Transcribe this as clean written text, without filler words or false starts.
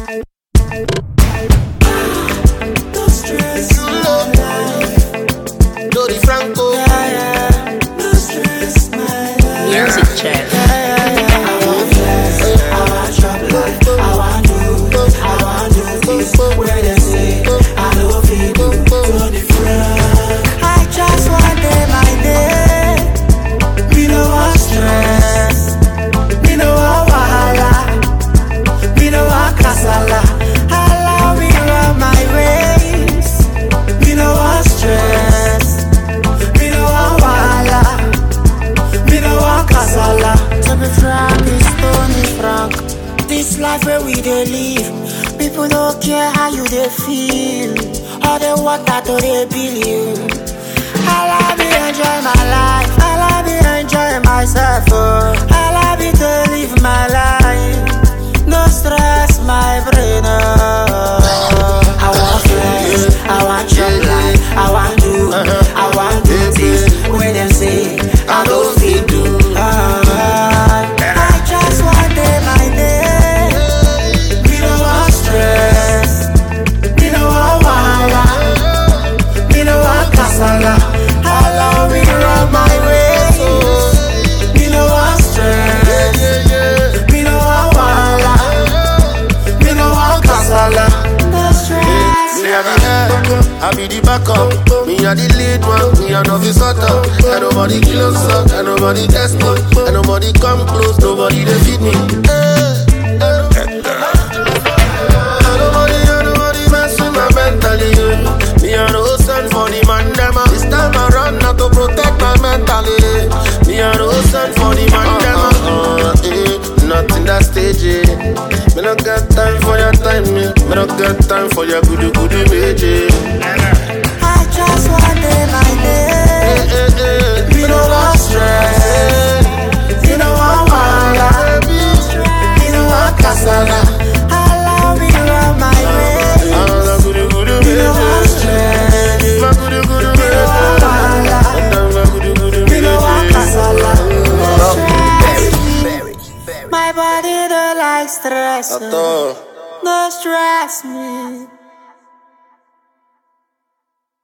No stress, my life. Dodi Franco. No stress, my life. Music check. I want flex, I want chop life, I want do this where they say I don't feel to the front. I just want day by day. Me no want stress, me no want wahala, me no want kasala. Allow me run my race. Me no want stress, me no want wahala, me no want kasala. To be frank, it's Tony Frank. This life where we dey live, people don't care how you dey feel. All they want that to they bill you. Allow me enjoy my life, allow me enjoy myself. Allow me to live my life. No stress, my brain. I want flex, I want chop life, I want do this where them say I don't feel do. I just want day by day. Me no want stress, me no want wahala, me no want kasala. Allow me run my race. Me no want stress, me no want wahala, me no want kasala. No stress. Me a the head, I be the backup. Me a the lead one, me a novice up. And nobody kill us up, and nobody test me. And nobody come close, nobody they feed me. And nobody mess with my mentally. Me a no son for the man them. This time I run not to protect my mentally. Me a no son for the man them. Not in that stage, Me no got time for your time, me no got time for your good magic. I just want day by day. Me no want stress, me no want wahala, me no want kasala. Allow me run my race. Me no want stress, me no want wahala, me no want kasala. No stress. My body don't like stress. No stress me.